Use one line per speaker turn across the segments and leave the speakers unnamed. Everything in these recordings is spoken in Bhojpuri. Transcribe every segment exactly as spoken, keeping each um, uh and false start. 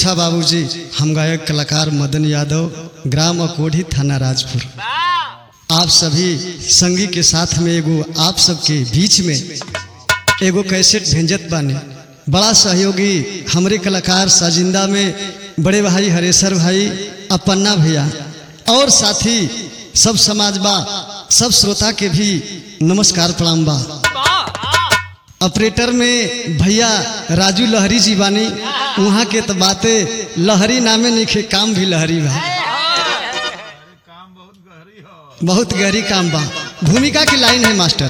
अच्छा बाबूजी, हम गायक कलाकार मदन यादव, ग्राम अकोढ़ी, थाना राजपुर, आप सभी संगी के साथ में एगो आप सबके बीच में एगो कैसेट भेंजत बानी। बड़ा सहयोगी हमरे कलाकार साजिंदा में बड़े भाई हरेश्वर भाई, अपन्ना भैया और साथी सब समाज बा, सब श्रोता के भी नमस्कार प्रणाम बा। ऑपरेटर में भैया राजू लहरी जी बानी, वहाँ के तो बातें लहरी नामे नहीं, काम भी लहरी बा, बहुत गहरी काम बा। भूमिका की लाइन है मास्टर।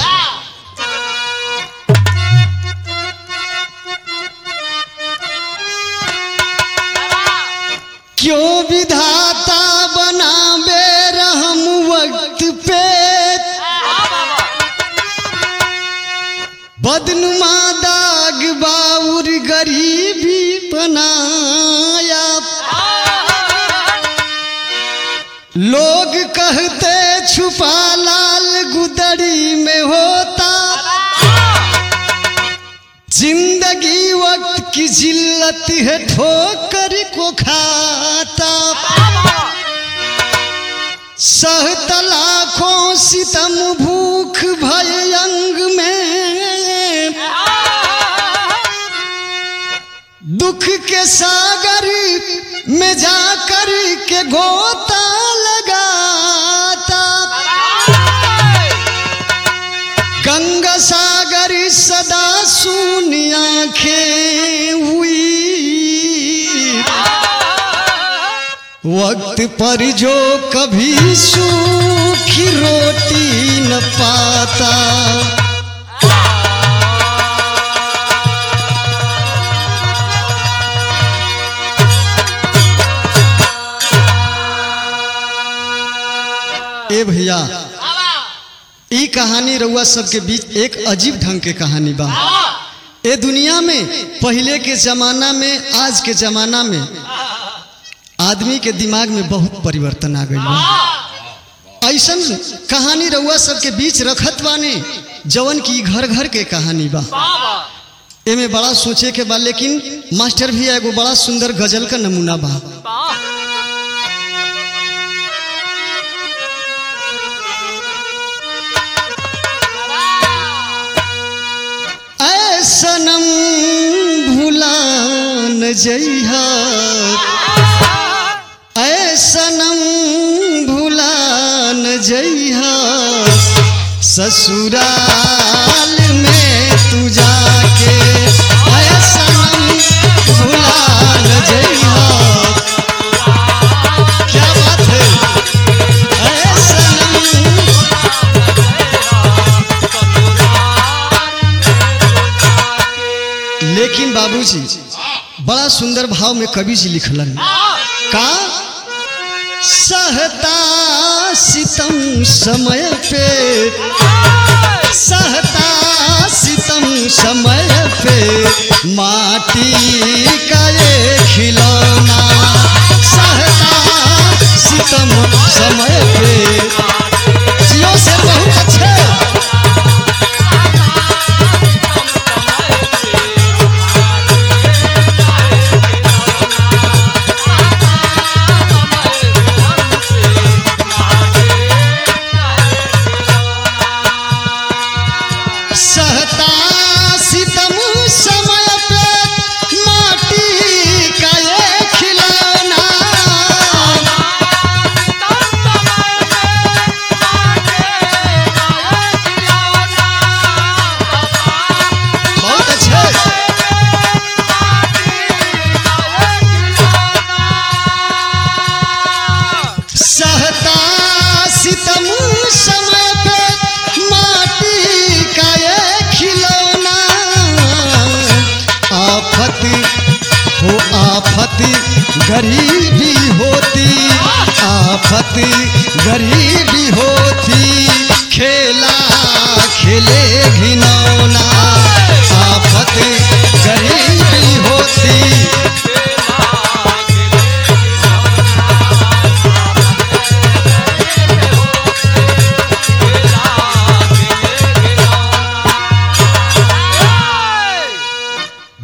क्यों विधाता बनावे रहम वक्त पे, बदनुमा दाग बाउर गरीबी बनाया। लोग कहते छुपा लाल गुदड़ी में होता, जिंदगी वक्त की जिल्लत है ठोकर को खाता। सहत लाखों सितम भूख भय अंग में, दुख के सागर में जाकर के गोता लगाता। गंगा सागर सदा सूनी आंखें हुई, वक्त पर जो कभी सूखी रोटी न पाता। ए भैया, ई कहानी रउआ सबके बीच एक अजीब ढंग के कहानी बा। ए दुनिया में पहले के जमाना में आज के जमाना में आदमी के दिमाग में बहुत परिवर्तन आ गई बा। ऐसन कहानी रउआ सबके बीच रखत बानी जवन की घर घर के कहानी बा। एमे बड़ा सोचे के बा, लेकिन मास्टर भी एगो बड़ा सुंदर गजल का नमूना बा। सनम भुला न जइहा, ऐ सनम भुला न जइहा, ससुराल में तू जाके। ऐ सनम भुला न जइहा, क्या बात है। ऐ सनम, लेकिन बाबूजी बड़ा सुंदर भाव में कवि जी लिखलन का, सहता सितम समय पे, सहता सितम समय पे, माटी का ये खिलौना। सहता सितम समय पे, जियो से बहुत अच्छे। गरीबी होती, आफत गरीबी होती, खेला खेले घिनौना। आफत गरीबी होती,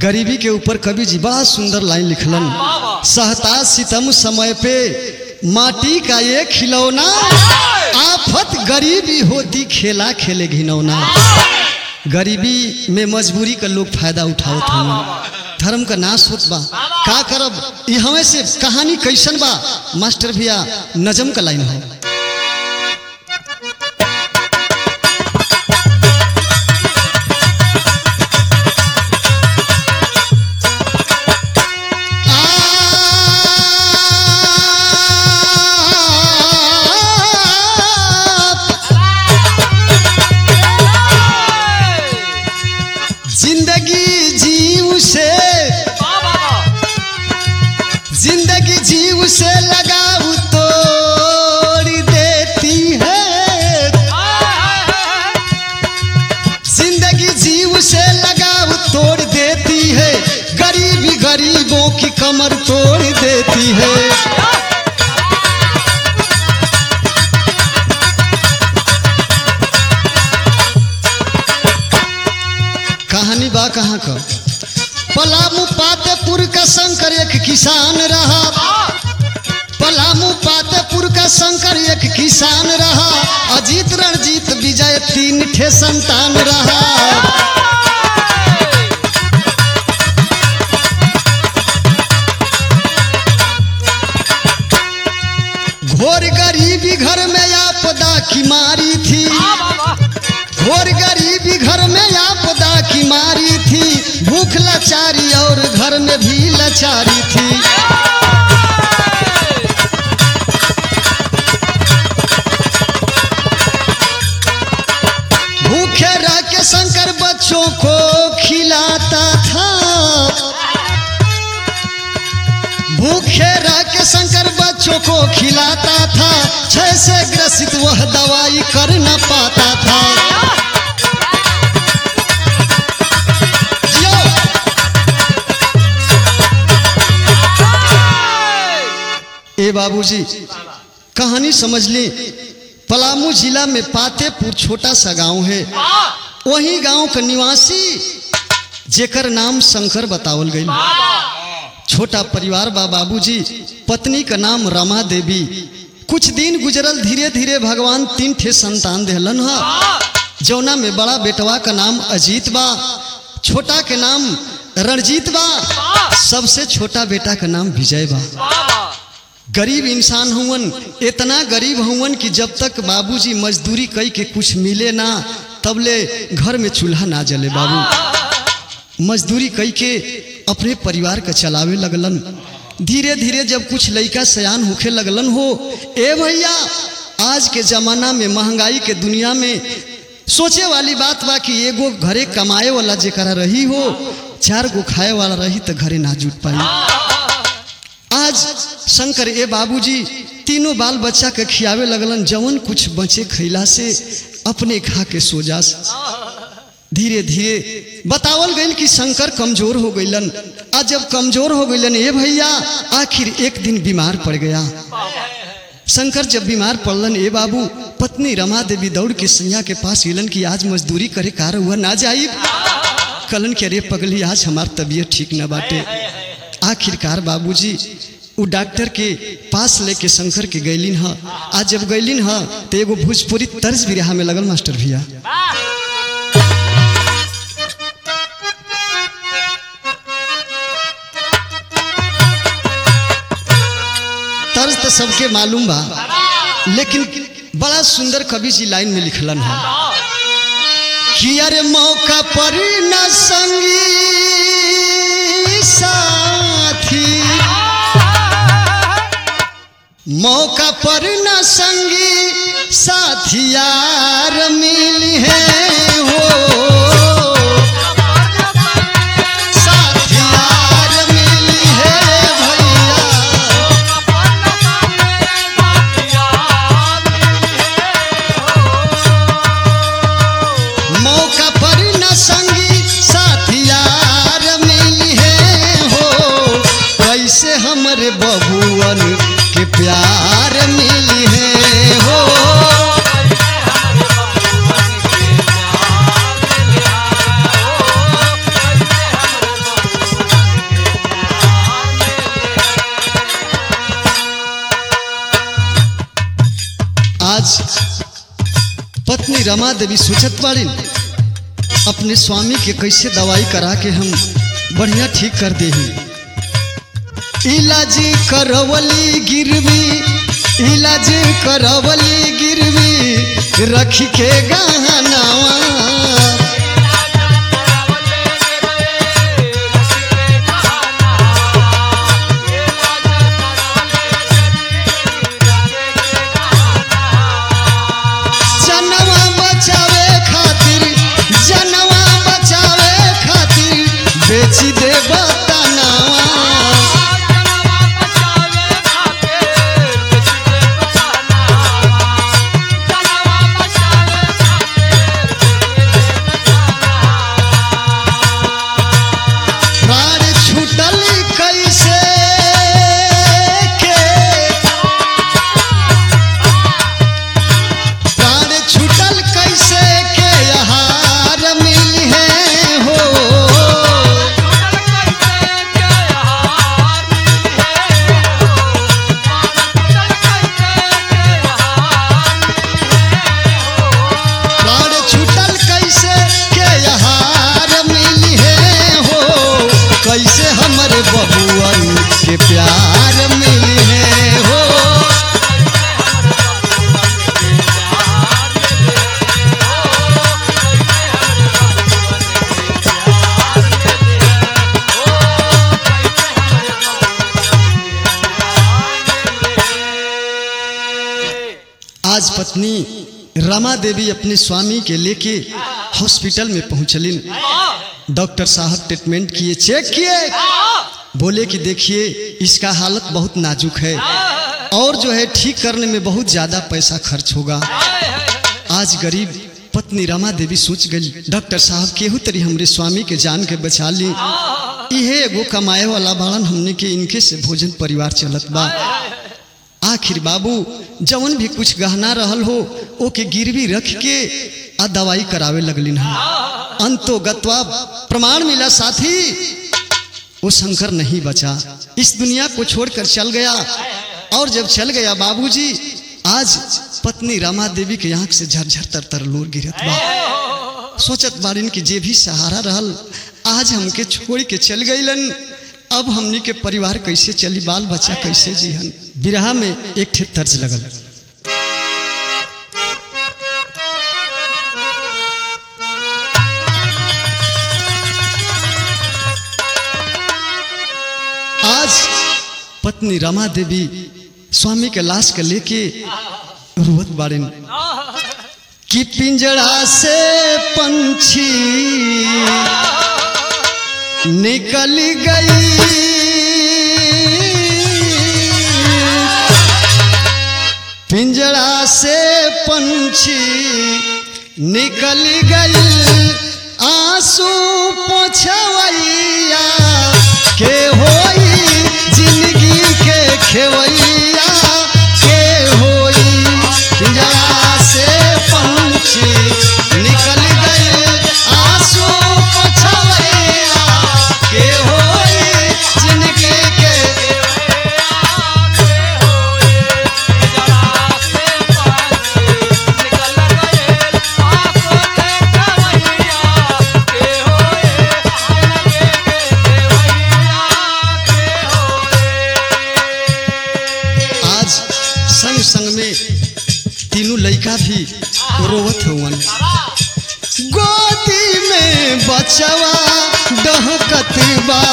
गरीबी के ऊपर कवि जी बड़ा सुंदर लाइन लिखलन। सहता सितम समय पे माटी का ये खिलौना, आफत गरीबी होती खेला खेले घिनौना। गरीबी में मजबूरी का लोग फायदा उठावत हन, धर्म का नाश होत बा, का करब। यहाँ से कहानी कैसन बा मास्टर भैया, नजम का लाइन है। जिंदगी जीव से जिंदगी जीव से लगाव तोड़ देती है, जिंदगी जीव से लगाव तोड़ देती है, गरीबी गरीबों की कमर तोड़ देती है। कहानी बा कहाँ का। पलामू पातेपुर का शंकर एक किसान रहा, पलामू पातेपुर का शंकर एक किसान रहा, अजीत रणजीत विजय तीन ठे संतान रहा। घोर गरीबी घर में आपदा की मारी थी, घोर गरीबी घर में आपदा की मारी थी, भूख लाचारी और घर में भी लाचारी थी। भूखे रह के शंकर बच्चों को खिलाता था, भूखे रह के शंकर बच्चों को खिलाता था, क्षय से ग्रसित वह दवाई कर न पाता था। ए बाबूजी कहानी समझ ली। पलामू जिला में पातेपुर छोटा सा गांव है, वही गांव का निवासी जेकर नाम शंकर बतावल गई। छोटा परिवार बा बाबूजी, पत्नी का नाम रमा देवी। कुछ दिन गुजरल, धीरे धीरे भगवान तीन ठे संतान देहलन हा, जौना में बड़ा बेटवा का नाम अजीत बा, छोटा के नाम रणजीत बा, सबसे छोटा बेटा का नाम विजय बा। गरीब इंसान हुवन, इतना गरीब हुवन कि जब तक बाबूजी मजदूरी कई के कुछ मिले ना, तबले घर में चूल्हा ना जले। बाबू मजदूरी कई के अपने परिवार का चलावे लगलन। धीरे धीरे जब कुछ लड़का सयान होखे लगलन हो, ए भैया आज के जमाना में महंगाई के दुनिया में सोचे वाली बात बा कि एगो घरे कमाए वाला जेकरा रही हो, चार गो खाए वाला रही तो घरे ना जुट पाई। आज शंकर ए बाबूजी तीनों बाल बच्चा के खियावे लगलन, जवन कुछ बचे खैला से अपने खा के सो जा। धीरे धीरे बतावल गई कि शंकर कमजोर हो गईलन। आज जब कमजोर हो गईलन ए भैया, आखिर एक दिन बीमार पड़ गया। शंकर जब बीमार पड़लन ए बाबू, पत्नी रमा देवी दौड़ के सैया के पास गेलन कि आज मजदूरी करे कार हुआ ना जाई। कलन के अरे पगली आज हमार तबीयत ठीक न बाटे। आखिरकार बाबूजी वो डॉक्टर के पास लेके शंकर के गैलिन हा। आज जब गैलिन हा तो एगो भोजपुरी तर्ज भी रहा में लगल मास्टर भैया। तर्ज तो सबके मालूम बा, लेकिन बड़ा सुंदर कवि जी लाइन में लिखलन है कि अरे मौका पर न संगी साथी, मौका पर न संगी साथियार मिली है हो, साथियार मिली है भैया। मौका पर न संगी साथियार मिली है हो, कैसे हमरे बबुअन के प्यार मिली है हो। पत्नी रमा देवी सोचत बाड़ी अपने स्वामी के कैसे दवाई करा के हम बढ़िया ठीक कर दे। इलाज करवली गिरवी इलाज करवली गिरवी रख के गहनावा। जनवा बचावे खातिर जनवा बचावे खातिर बेची दे बतानावा। बबुअन के प्यार मिली है हो। आज पत्नी रमा देवी अपने स्वामी के लेके हॉस्पिटल में पहुंचलिन। डॉक्टर साहब ट्रीटमेंट किए, चेक किए, बोले कि देखिए इसका हालत बहुत नाजुक है और जो है ठीक करने में बहुत ज़्यादा पैसा खर्च होगा। आज गरीब पत्नी रमा देवी सोच गई डॉक्टर साहब केहू तरी हमरे स्वामी के जान के बचा ली। इहे एगो कमाए वाला बाड़न, हमने के इनके से भोजन परिवार चलत बा। आखिर बाबू जवन भी कुछ गहना रहल हो ओके गिरवी रख के आ दवाई करावे लगलिन है। अंतो गत्वा प्रमाण मिला साथी वो शंकर नहीं बचा, इस दुनिया को छोड़कर चल गया। और जब चल गया बाबूजी, आज पत्नी रमा देवी के आंख से झरझर तर तर लोर गिरत बा। सोचत बारिन कि जे भी सहारा रहल आज हमके छोड़ के चल गईलन, अब हमनी के परिवार कैसे चली, बाल बच्चा कैसे जीहन। बिरहा में एक ठे तर्ज लगल, आज पत्नी रमा देवी स्वामी के लाश के लेके रोवत बाड़न कि पिंजड़ा से पंछी निकल गई, पिंजड़ा से पंछी निकल गई, आंसू पोछवैया के होई, जिंदगी के खेवैया के होई। पिंजड़ा से पंछी निकल गई, आंसू पोछवैया के होई, जिंदगी के संग में तीनों लड़का भी रोवत हुवन। गोदी में बचवा डहकत बा,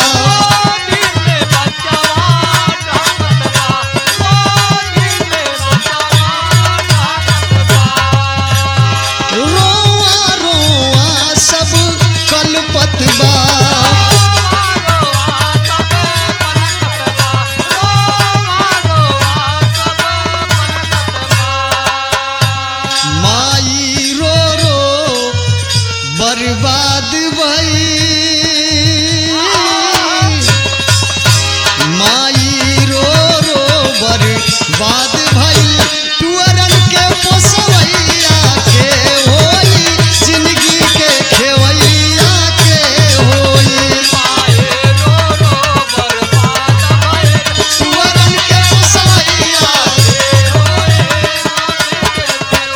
रोआ रोआ सब कलपत बा, बर्बाद भई माई रो रो बर्बाद भई, टुअरन के पोसवैया के होई, जिंदगी के खेवैया के होई। टुअरन के पोसवैया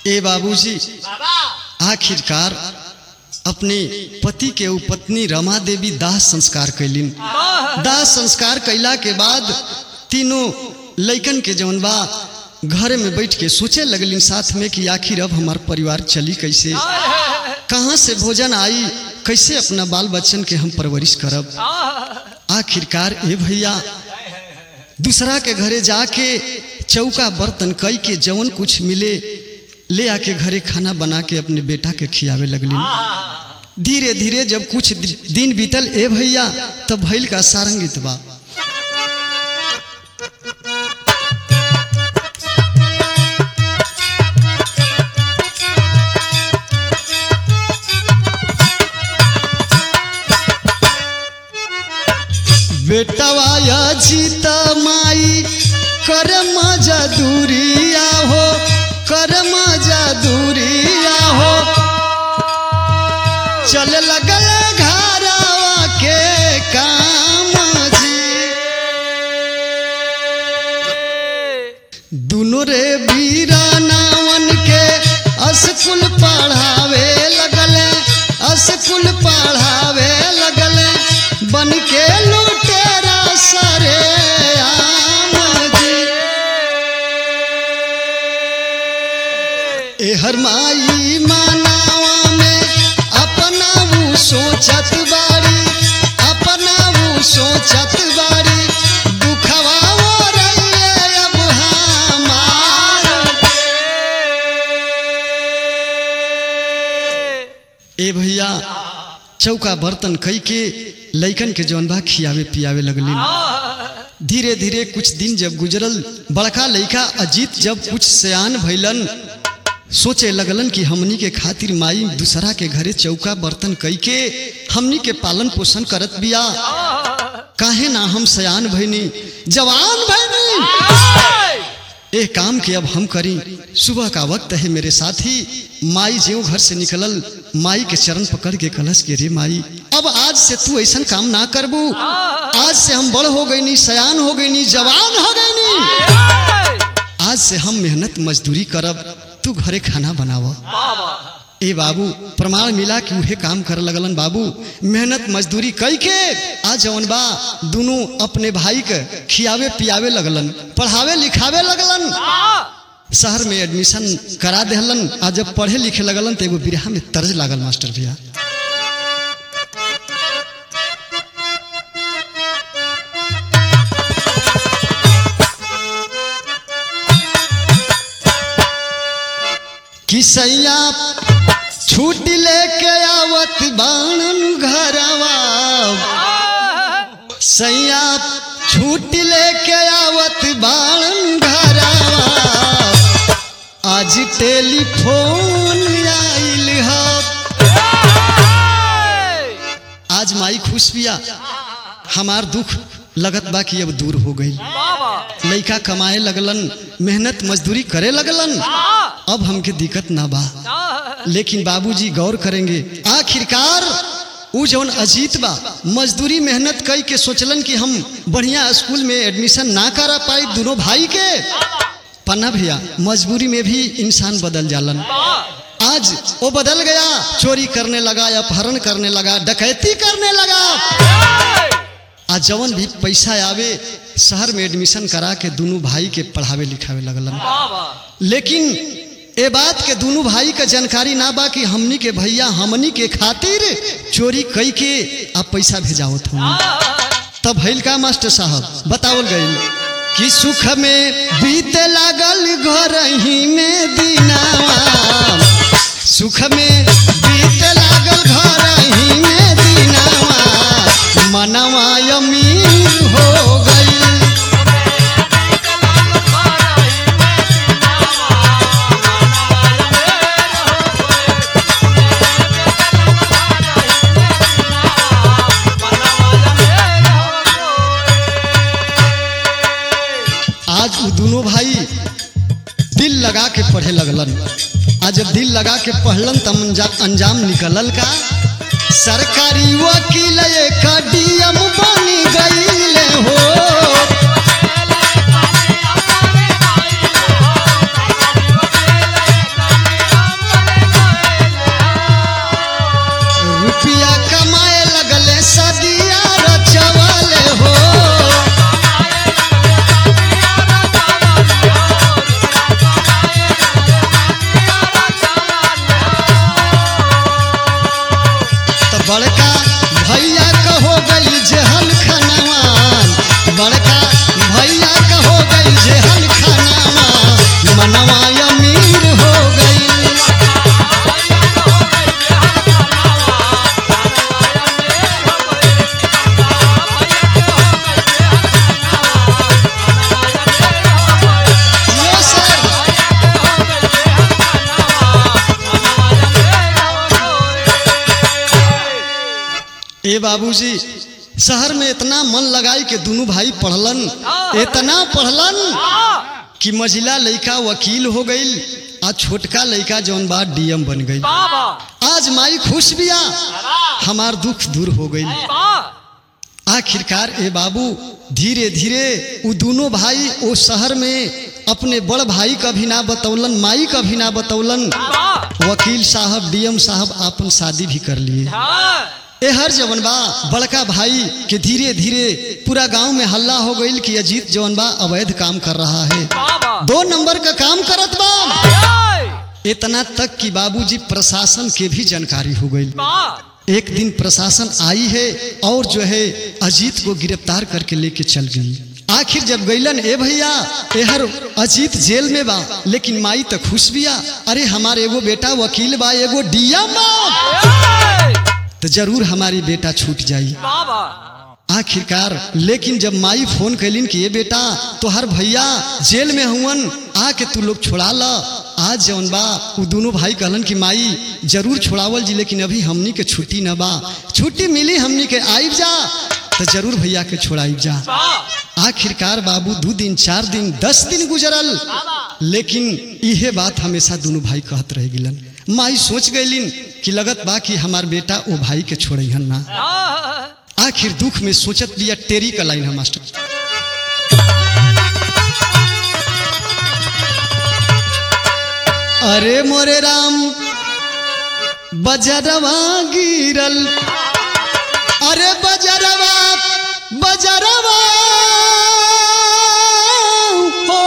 ए बाबूजी आखिरकार अपने पति के पत्नी रमा देवी दाह संस्कार कैलिन। दाह संस्कार कैला के बाद तीनों लइकन के जौन बा घर में बैठ के सोचे लगलिन साथ में कि आखिर अब हमार परिवार चली कैसे, कहाँ से भोजन आई, कैसे अपना बाल बच्चन के हम परवरिश करब। आखिरकार ए भैया दूसरा के घरे जाके चौका बर्तन कई के जवन कुछ मिले ले आके घरे खाना बना के अपने बेटा के खियावे लगलिन। धीरे धीरे जब कुछ दिन बीतल ए भैया तब भइल का सारंगित बा। बेटवाया जीता माई कर मजा दूरिया हो, कर मजा दूरिया हो, चल लगल घरवा के काम जी। दोनों रे वीरानावन के स्कूल पढ़ावे लगले, स्कूल पढ़ावे लगले, बन के लुटेरा सरे आम जी। ए हर माई मानावा में अपना वो सोचत बारी, अपना वो सोचत बारी, दुखवा हो रही अब हमार। ए भैया चौका बर्तन कई के लइकन के जौन बा खियावे पियावे लगलिन। धीरे धीरे कुछ दिन जब गुजरल, बड़का लइका अजीत जब कुछ सयान भइलन, सोचे लगलन कि हमनी के खातिर माई दूसरा के घरे चौका बर्तन कई के हमनी के पालन पोषण करत बिया, काहे ना हम सयान भइनी, जवान भइनी, ए काम के अब हम करी। सुबह का वक्त है मेरे साथी। माई ज्यों घर से निकलल, माई के चरण पकड़ के कलश के रे माई अब आज से तू ऐसा काम ना करबू, आज से हम बड़ हो गई नी, सयान हो गई नी, जवान हो गई नी, आज से हम मेहनत मजदूरी करब, तू घरे खाना बनावा। ए बाबू प्रमाण मिला कि उहे काम कर लगलन। बाबू मेहनत मजदूरी कई के आज जवन बा दोनों अपने भाई के खियावे पियावे लगलन, पढ़ावे लिखावे लगलन, शहर में एडमिशन करा देहलन। आज जब पढ़े लिखे लगलन तो एगो बिरहा में तर्ज लागल मास्टर भैया। किसैया छूट लेके आवत बाणन घरवा, सैया छूट लेके आवत बाणन घरवा, आज टेलीफोन आइल ह। आज माई खुश बिया, हमार दुख लगत बा कि अब दूर हो गई। लइका कमाए लगलन, मेहनत मजदूरी करे लगलन, अब हमके दिक्कत ना बा। लेकिन बाबूजी गौर करेंगे, आखिरकार वो जौन अजीत बा मजदूरी मेहनत कई के सोचलन कि हम बढ़िया स्कूल में एडमिशन ना करा पाई दोनों भाई के। पन्ना भैया मजबूरी में भी इंसान बदल जालन। आज वो बदल गया, चोरी करने लगा, अपहरण करने लगा, डकैती करने लगा। आज जवन भी पैसा आवे शहर में एडमिशन करा के दोनों भाई के पढ़ावे लिखावे लगलन। लेकिन ए बात के दोनों भाई का जानकारी ना बा कि हमनी के भैया हमनी के खातिर चोरी कई के अब पैसा भेजावत हूँ। तब भइल का मास्टर साहब बतावल गई कि सुख में बीते लागल घर ही में दिनावा, सुख में बीते लागल घर ही में दिनावा, मनवा अमीर हो गई। आज वो दोनों भाई दिल लगा के पढ़े लगलन। आज जब दिल लगा के पढ़लन तब अंजाम निकलल का, सरकारी वकील एक डीएम बनी गईले हो। बड़का भैया कहो गई जेहल खनवान, बड़का भैया कहो गई जेहल खनवान, मनवा अमीर हो गई। ए बाबूजी शहर में इतना मन लगाई के दोनों भाई पढ़लन, इतना पढ़लन कि मझिला लड़का वकील हो गई आ छोटका लड़का जौन बा डीएम बन गई। आज माई खुश बिया, हमार दुख दूर हो गई। आखिरकार ए बाबू धीरे धीरे वो दोनों भाई वो शहर में अपने बड़ भाई का भी ना बतौलन, माई का भी ना बतौलन। वकील साहब डीएम साहब अपन शादी भी कर लिए। ए हर जवन बा बड़का भाई के धीरे धीरे पूरा गांव में हल्ला हो गई कि अजीत जवन बा अवैध काम कर रहा है, दो नंबर का काम करत बा। इतना तक कि बाबूजी प्रशासन के भी जानकारी हो गई। एक दिन प्रशासन आई है और जो है अजीत को गिरफ्तार करके लेके चल गई। आखिर जब गईलन ए भैया एहर अजीत जेल में बा, लेकिन माई तो खुश बिया, अरे हमारे एगो बेटा वकील बा, एगो डीएम बा, तो जरूर हमारी बेटा छूट जाई। आखिरकार लेकिन जब माई फोन कैलिन कि ये बेटा तो हर भैया जेल में हुवन, आके तू लोग छोड़ा ला। आज जौन बा वो दोनों भाई कहलन कि माई जरूर छोड़ावल जी, लेकिन अभी हमनी के छुट्टी न बा, छुट्टी मिली हमनी के आइब जा तो जरूर भैया के छोड़ाइब जा। आखिरकार बाबू दो दिन चार दिन दस दिन गुजरल, लेकिन यह बात हमेशा दोनों भाई कहत रह गिलन। माई सोच गईलिन कि लगत बा कि हमार बेटा वो भाई के छोड़न ना। आखिर दुख में सोचत बिया, टेरी का लाइन है मास्टर। अरे मोरे राम बजरवा गिरल, अरे बजरवा बजरवा हो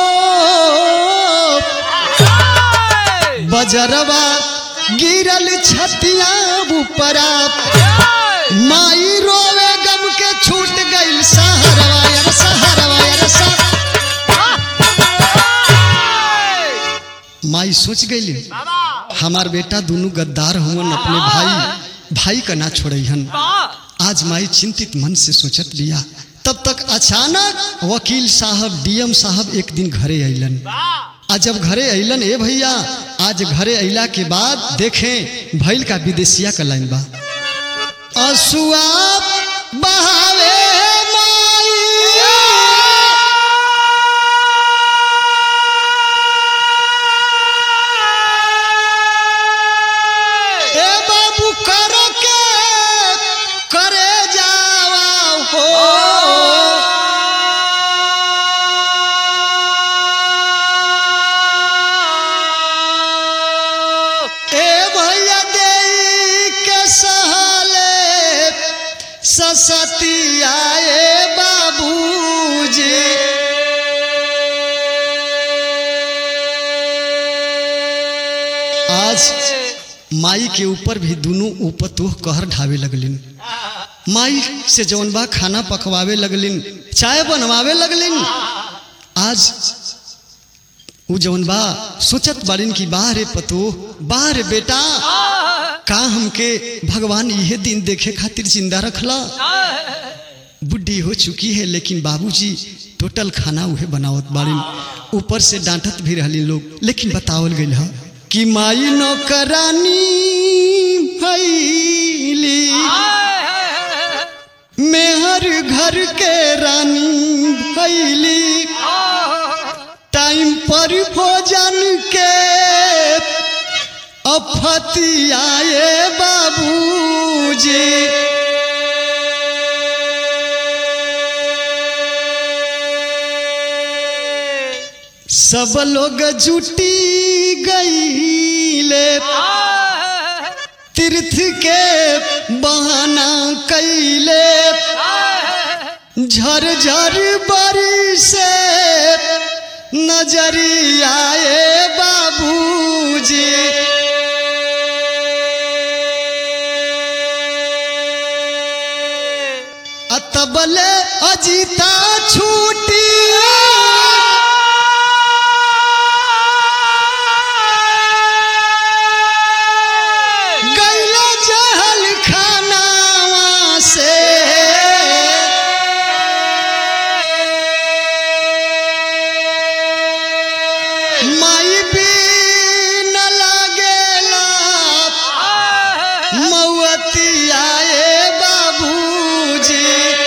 बजरवा गिरल छतिया ऊपरा, माई रोवे गम के छूट गई सहरवा यार सहरवा यार सह। माई सोच गई हमार बेटा दोनों गद्दार हुवन, अपने भाई भाई का ना छोड़न। आज माई चिंतित मन से सोचत लिया। तब तक अचानक वकील साहब डीएम साहब एक दिन घरे अइलन। आज जब घरे अइलन ए भैया, आज घरे अइला के बाद देखें भैल का विदेशिया का लाइन बा। असुआ बहावे माई, ए बाबू करो के करे जावा हो, सती आए बाबूजी। आज माई के ऊपर भी दोनों ऊपर तो कहर ढावे लगलिन। माई से जौन बा खाना पकवावे लगलिन, चाय बनवावे लगलिन। आज वो जौन बा सोचत बारिन की बाहरे पतो बाहरे बेटा का हमके भगवान यह दिन देखे खातिर जिंदा रखला। बुढ़ी हो चुकी है लेकिन बाबूजी टोटल खाना उहे बनावत बारिन, ऊपर से डांटत भी रहली लोग। लेकिन बतावल गइल है कि माई नौकरानी भइली, मेहर घर के रानी भइली, टाइम पर भोजन के अफतियाए बाबूजी। सब लोग जुटी गईले, तीर्थ के बहाना कैले, झर झर बरसे नजरियाए बाबूजी। कबले अजीता छूटी गैला जहल खानावा से माई भी न लागेला मौतिया ए बाबूजी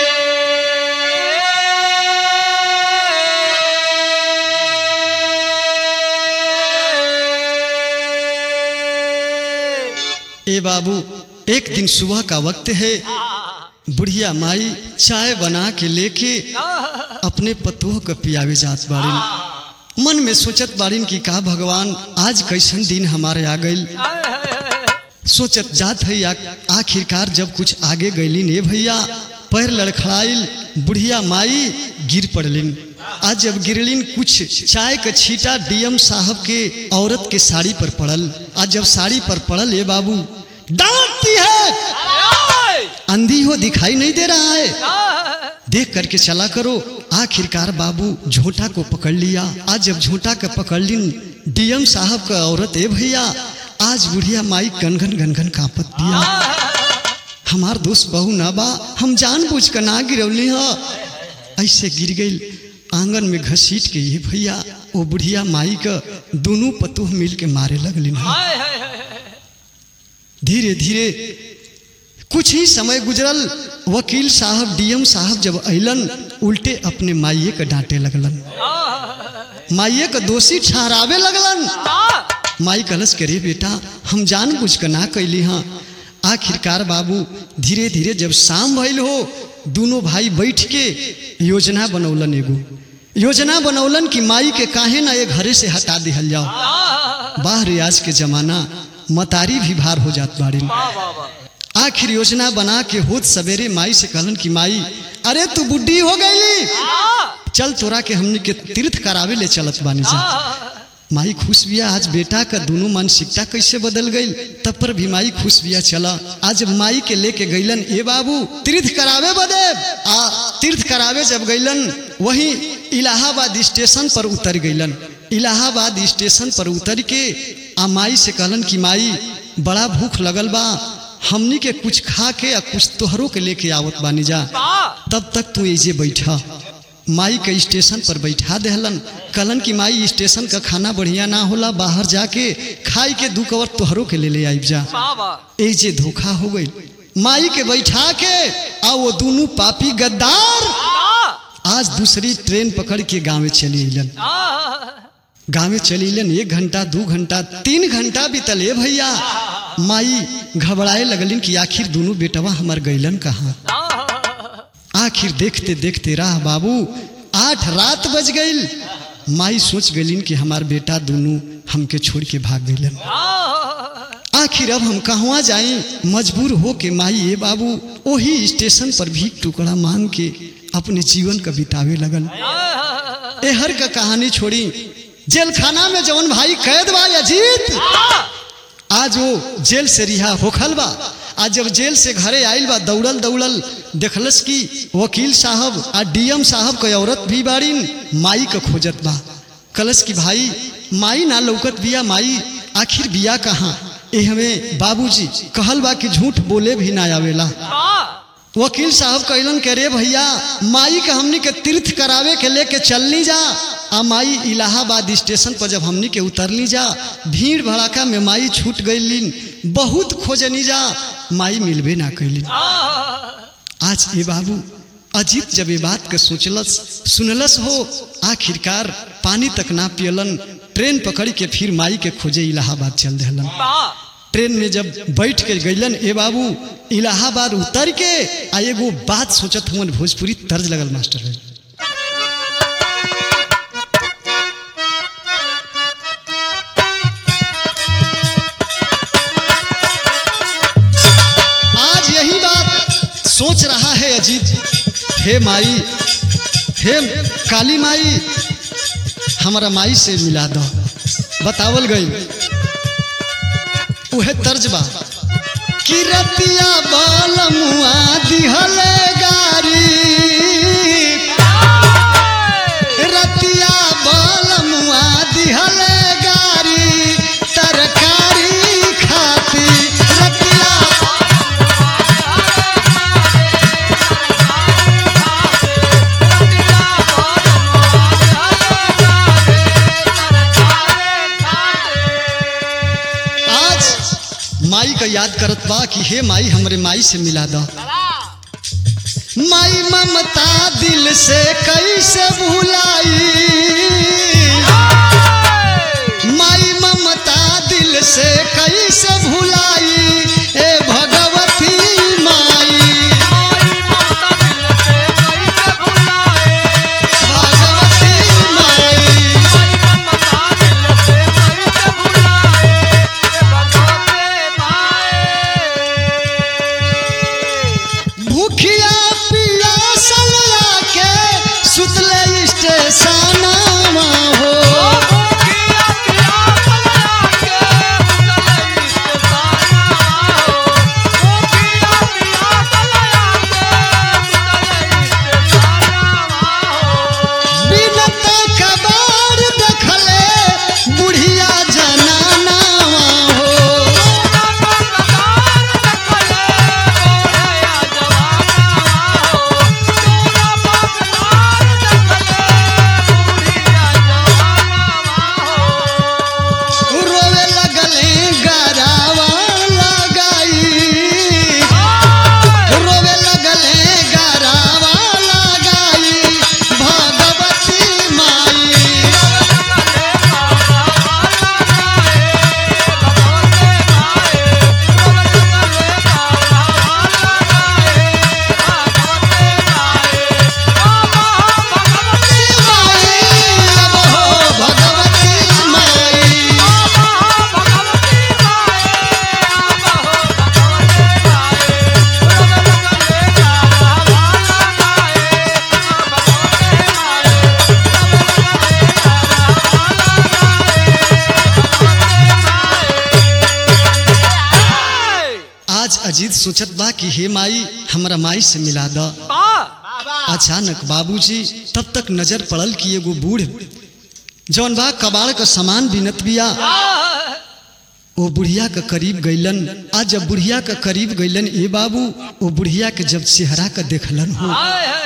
ए बाबू एक दिन सुबह का वक्त है, बुढ़िया माई चाय बना के लेके अपने पतोह को पियावे जात बाड़ीन। मन में सोचत बाड़ीन कि का भगवान आज कैसन दिन हमारे आ गइल। सोचत जात है आखिरकार जब कुछ आगे गईलिन ए भैया पैर लड़खड़ाइल, बुढ़िया माई गिर पड़लिन। आज जब गिरलिन कुछ चाय का छीटा डीएम साहब के औरत के साड़ी पर पड़ल। आज जब साड़ी पर पड़ल ए बाबू डांटती है, अंधी हो दिखाई नहीं दे रहा है, देख करके चला करो। आखिरकार बाबू झोटा को पकड़ लिया। आज जब झोटा का पकड़ लिन डीएम साहब का औरत ए भैया, आज बुढ़िया माई गनगन गनगन कांपत दिया। हमार दोस्त बहू ना बा, हम जानबूझ कर ना गिरौली ह, ऐसे गिर गई आंगन में घसीट के ये भैया वो बुढ़िया माई का दोनों पतोह मिल के मारे लगलिन। धीरे धीरे कुछ ही समय गुजरल, वकील साहब डीएम साहब जब अइलन उल्टे अपने माइये का डांटे लगलन, माइये का दोषी ठहरावे लगलन। माई कलश करे बेटा हम जानबूझ कर ना कैली हाँ। आखिरकार बाबू धीरे धीरे जब शाम भइल हो, दोनों भाई बैठ के योजना बनौलन। एगो योजना बनौलन कि माई के काहे ना ये घरे से हटा दिहल जाओ। बाहर आज के जमाना मतारी भी भार हो जात बाड़ीन। आखिर योजना बना के होत सवेरे माई से कहलन कि माई अरे तू बुढ़ी हो गईली, चल तोरा के हमने के तीर्थ करावे ले चलत बानी जा। माई खुश बिया, आज बेटा का दोनों मानसिकता कैसे बदल गई। तब पर भी माई खुश बिया। चला आज माई के लेके गईलन ए बाबू तीर्थ करावे बदे। आ तीर्थ करावे जब गईलन वही इलाहाबाद स्टेशन पर उतर गईलन। इलाहाबाद स्टेशन पर उतर के आ माई से कहलन कि माई बड़ा भूख लगल बा, हमनी के कुछ खा के या कुछ तोहरों के लेके आवत बानी जा, तब तक तू ऐजे बैठा। माई के स्टेशन पर बैठा देहलन। कहलन कि माई स्टेशन का खाना बढ़िया ना होला, बाहर जाके खाई के दू कवर तोहरों के ले ले आइब जा। ऐजे धोखा हो गई। माई के बैठा के आ वो दोनों पापी गद्दार आज दूसरी ट्रेन पकड़ के गाँव चली अलन। गाँव चली अलन एक घंटा दो घंटा तीन घंटा बीतल ए भैया। माई घबराए लगलिन कि आखिर दोनों बेटवा हमार गईलन कहाँ। आखिर देखते देखते रहा बाबू आठ रात बज गई। माई सोच गईलिन कि हमार बेटा दोनों हमके छोड़ के भाग गईलन। आखिर अब हम कहवा जाई। मजबूर हो के माई ए बाबू वही स्टेशन पर भी टुकड़ा मांग के अपने जीवन का बितावे लगल। एहर का कहानी छोड़ी जेल खाना में जवन भाई कैद बा अजीत, आज वो जेल से रिहा होखल बा। आज जब जेल से घरे आइल बा दौड़ल दौड़ल देखलस कि वकील साहब आ डीएम साहब के औरत भी बाड़ीन, माई का खोजत बा। कलश की भाई माई ना लौकत बिया, माई आखिर बिया कहाँ। ए हमें बाबूजी कहल बा कि झूठ बोले भी ना आवेला। वकील साहब कहलन के रे भैया माई के हमनी के तीर्थ करावे के लेके चलनी जा। आ माई इलाहाबाद स्टेशन पर जब हमनी के उतरनी जा, भीड़ भड़ाका में माई छूट गईलिन। बहुत खोजनी जा, माई मिलबे ना कैलिन। आज ये बाबू अजीत जब ये बात के सोचलस सुनलस हो, आखिरकार पानी तक ना पियलन। ट्रेन पकड़ के फिर माई के खोजे इलाहाबाद चल देहलन। ट्रेन में जब बैठ के गईलन ए बाबू इलाहाबाद उतर के आ एगो बात सोचत हुन, भोजपुरी तर्ज लगल मास्टर है। आज यही बात सोच रहा है अजीत, हे माई हे काली माई हमारा माई से मिला दो। बतावल गई उहे तर्ज बा कि रतिया बाल मुआ दिहल गारी माई का याद करत बा कि हे माई हमरे माई से मिला दा। माई ममता दिल से कैसे भुलाई, माई ममता दिल से कैसे भुलाई, ए भगवती माई, भगवती माई, भूखिया पियासल आके सुतले स्टेशनमा हो, अजीत सोचत बा कि हे माई हमरा माई से मिला दा। अचानक बाबूजी तब तक नजर पड़ल कि एगो बूढ़ जौन बा कबाड़ का सामान बिनत बिया, वो बुढ़िया के करीब गईलन। आज जब बुढ़िया के करीब गईलन ए बाबू, वो बुढ़िया के जब चेहरा के देखलन हो,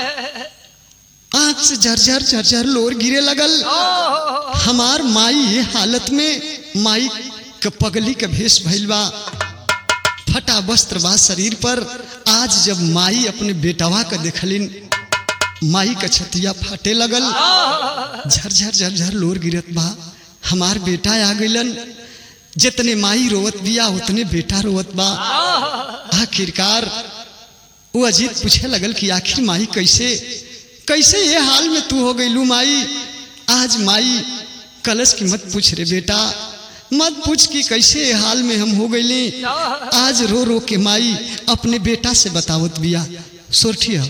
आंख से झरझर झरझर लोर गिरे लगल। हमार माई ये हालत में, माई के पगली के भेष भइल बा, फटा वस्त्र बा शरीर पर। आज जब माई अपने बेटवा का देखलिन, माई का छतिया फाटे लगल, झरझर झरझर लोर गिरत बा। हमार बेटा आ गइलन, जितने माई रोवत बिया उतने बेटा रोवत बा। आखिरकार वो अजीत पूछे लगल कि आखिर माई कैसे कैसे ये हाल में तू हो गईलू माई। आज माई कलश की मत पूछ रे बेटा, मत पूछ कि कैसे हाल में हम हो गईली। आज रो रो के माई अपने बेटा से बतावत बिया। सोरठिया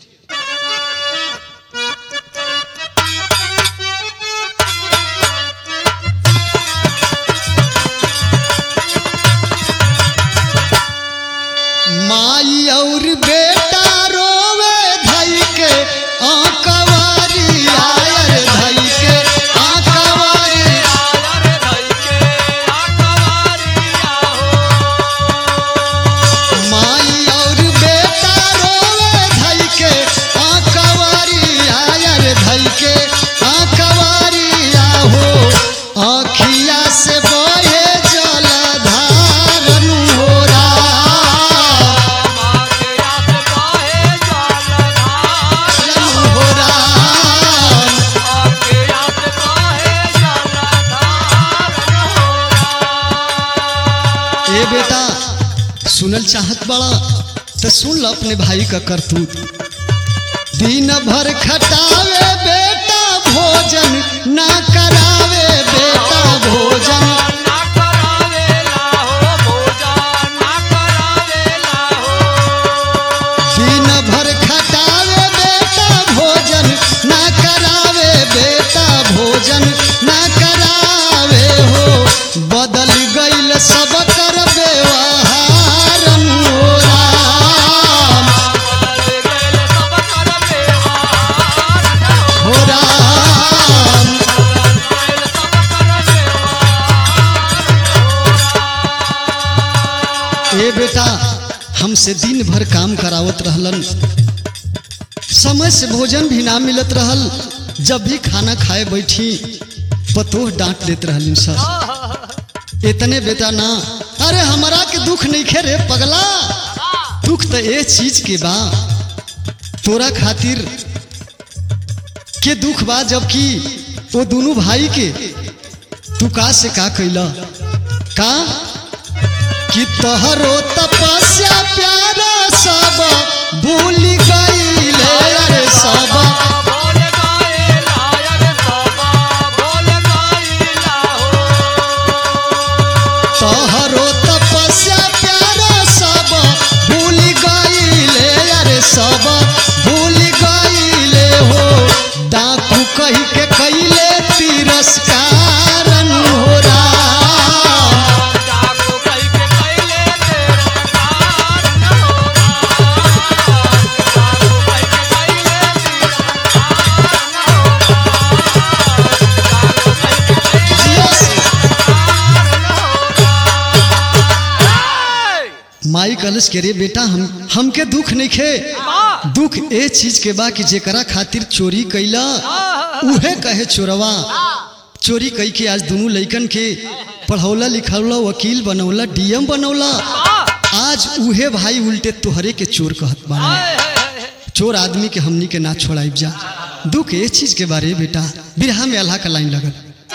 माई और बेटा रोवे धई के आंकवारी आयर धई के आंकवारी, माई और बेटा रोवे धई के आंकवारी आयर धई के आंकवारी आहो, आँखिया से बहे जलधार होरा, ए बेटा सुनल चाहत बड़ा तो सुन ल अपने भाई का करतूत। दिन भर खटावे बेटा भोजन ना करावे, बेटा भोजन ना करावे लाहो, भोजन ना करावे लाहो। दिन भर खटावे बेटा भोजन ना करावे, बेटा भोजन ना करावे हो। बदल गईल सब कर व्यवहार मोरा, हो राम। ए बेटा हमसे दिन भर काम करावत रहलन, समय से भोजन भी ना मिलत रहल। जब भी खाना खाए बैठी पतोह डांट देत रहलिन सर। इतने बेटा ना अरे हमरा के दुख नहीं खे रे पगला, दुख तो ए चीज के बा तोरा खातिर के दुख बा, जबकि वो दोनों भाई के तू का से का कैला का कि तोहरो तपस्या प्यारा सब भूल गईले रे सब, तोहरो तपस्या प्यारा सब भूल गईले रे सब भूल गईले हो, डाकू कही के कैले तिरस्कार हो राम,
डाकू कही के कैले तिरस्कार हो राम, डाकू कही के कैले तिरस्कार हो राम, डाकू कही के कैले
माई कलश के रे बेटा हम हमके दुख नहीं खे, दुख ए चीज के बा कि जेकरा खातिर चोरी कैला उहे कहे चोरवा, चोरी कई के आज दोनों लइकन के पढ़ौला लिखौला वकील बनौला डीएम बनौला, आज उहे भाई उल्टे तोहरे के चोर कहत बाड़े, चोर आदमी के हमनी के ना छोड़ाइब जा, दुख ए चीज के बारे बेटा। बिरहा में अल्लाह का लाइन लगल,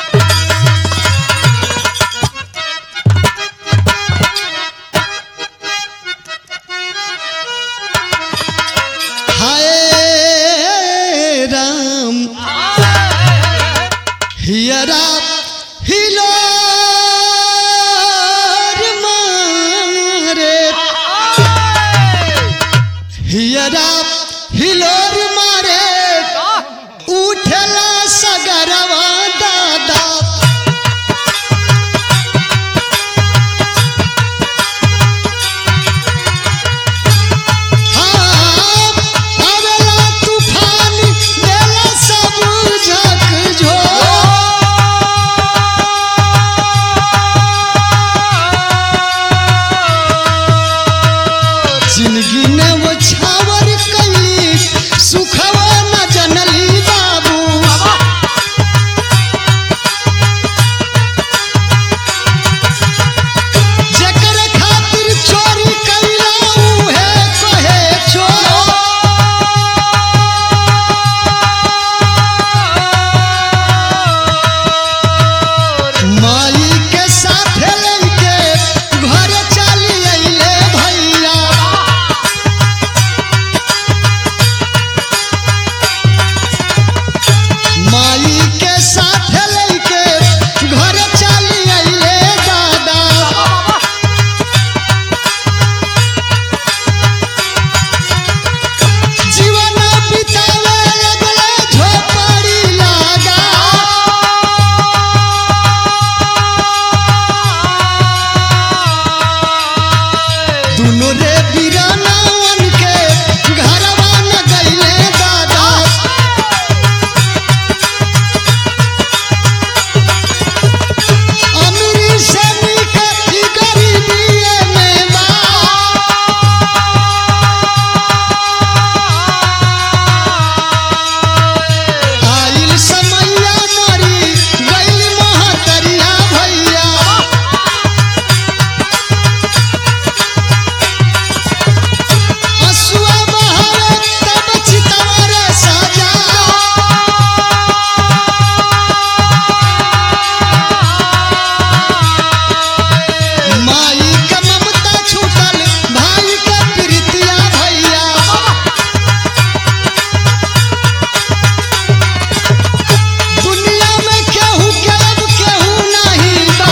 हियरा हिलोर मारे, हियरा हिलोर मारे उठला सगरवा दादा, हाँ आवेला तूफान देला सब झकझोर, जिंदगी ने वो छावर कैली सुखवा न जनली बाबू, जकर खातिर चोरी कैला उहे कहे चोर, माई के साथ लेके घर चली अइले भैया, माई के साथ लेके घर चली अइले दादा, जीवन बितावे लगले झोपड़ी लगा, दुनो रे बिरानावन के घरवा न गइले दादा, अमीरी से निकली गरीबी में बा, आइल समैया मरी गइल महतरिया भैया, असुआ बहावे तब चितवारे सजा, माई के ममता छूटल भाई के प्रीतिया भैया, दुनिया में केहू के अब केहू नहीं बा,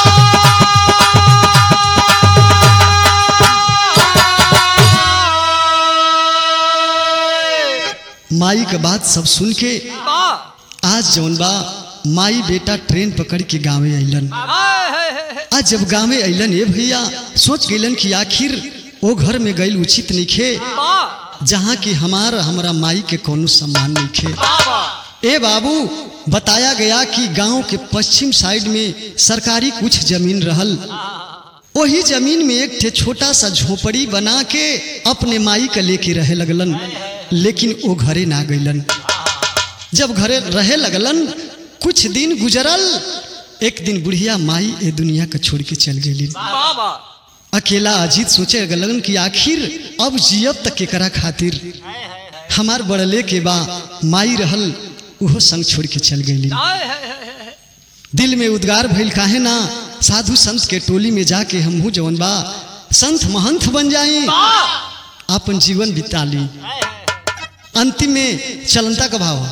माई के बात सब सुन के आज जौन बा माई बेटा ट्रेन पकड़ के गाँवे अइलन, आज जब गाँवे अइलन ए भैया सोच गइलन कि आखिर वो घर में गइल उचित नहीं खे, जहाँ की हमार हमारा माई के कोनो सम्मान नहीं खे। ए बाबू बताया गया कि गांव के पश्चिम साइड में सरकारी कुछ जमीन रहल, वही जमीन में एक ठे छोटा सा झोपड़ी बना के अपने माई का लेके रहे लगलन, लेकिन वो घरे ना गइलन। जब घरे रहे लगलन कुछ दिन गुजरल एक दिन बुढ़िया माई ए दुनिया का छोड़ के चल गई।
बाबा
अकेला अजीत सोचे लगन कि आखिर अब जियब तक केकरा खातिर, हमार बड़ले के बा माई रहल उहो संग छोड़ के चल गई। दिल में उद्गार भइल काहे ना साधु संत के टोली में जाके हमहू जवन बा संत महंत बन जाई, अपन जीवन बिता ली। अंतिम में चलंता का भाव,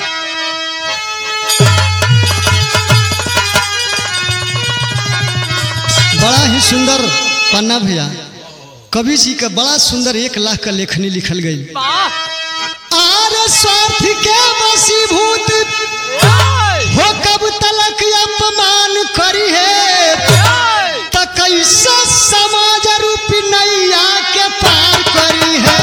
बड़ा ही सुंदर पन्ना भैया कवि जी का बड़ा सुंदर एक लाख का लेखनी लिखल गई। आर स्वार्थ के वशीभूत हो कब तलक अपमान करी है, त कैसे समाज रूपी नैया के पार करी है।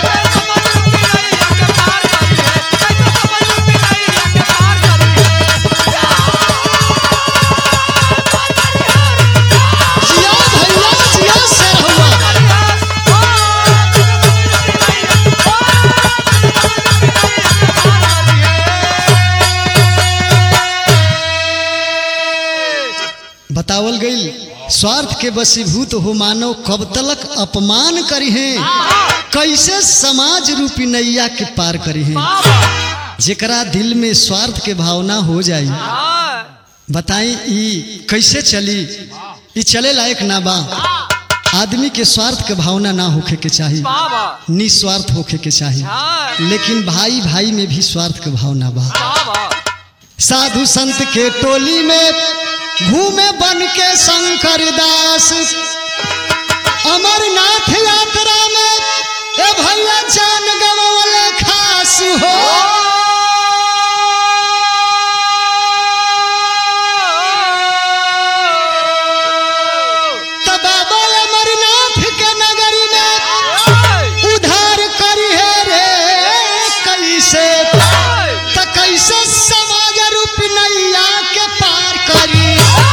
जिया भैया जिया शेर हुआ। बतावल गई स्वार्थ के वशीभूत हो मानव कब तलक अपमान करी है, कैसे समाज रूपी नैया के पार करी है। जेकरा दिल में स्वार्थ के भावना हो जाई, बताई ई कैसे चली, ई चले लायक ना बा। आदमी के स्वार्थ के भावना ना होखे के चाहिए, निस्वार्थ होखे के चाहिए, लेकिन भाई भाई में भी स्वार्थ के भावना बा। साधु संत के टोली में घूमे बन के शंकर दास, अमरनाथ यात्रा में ए भैया जान गवाले खास हो। तब बाबा अमरनाथ के नगरी में उधार करी है रे कैसे, त कैसे समाज रूप नैया के पार करी।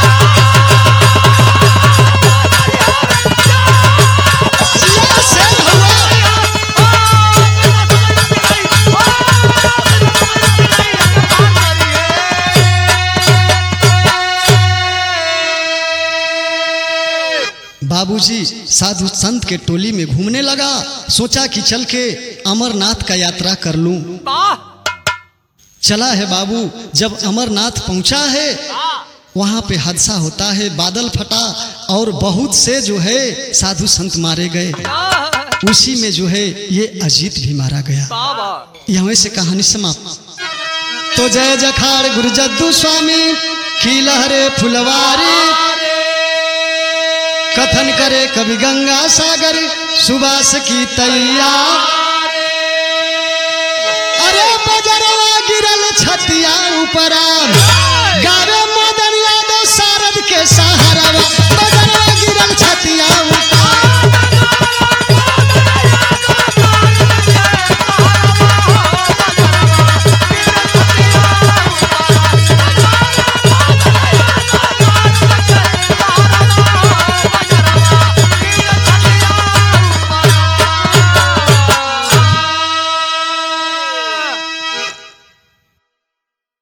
बाबूजी साधु संत के टोली में घूमने लगा, सोचा कि चल के अमरनाथ का यात्रा कर लूं। चला है बाबू, जब अमरनाथ पहुंचा है वहां पे हादसा होता है, बादल फटा और बहुत से जो है साधु संत मारे गए। उसी में जो है ये अजीत भी मारा गया। यहाँ से कहानी समाप्त। तो जय जखाड़ गुरु जद्दू स्वामी की लहरे फुलवारी, कथन करे कवि गंगा सागर सुबास की तैयार। अरे बजरवा गिरल छतिया ऊपरा,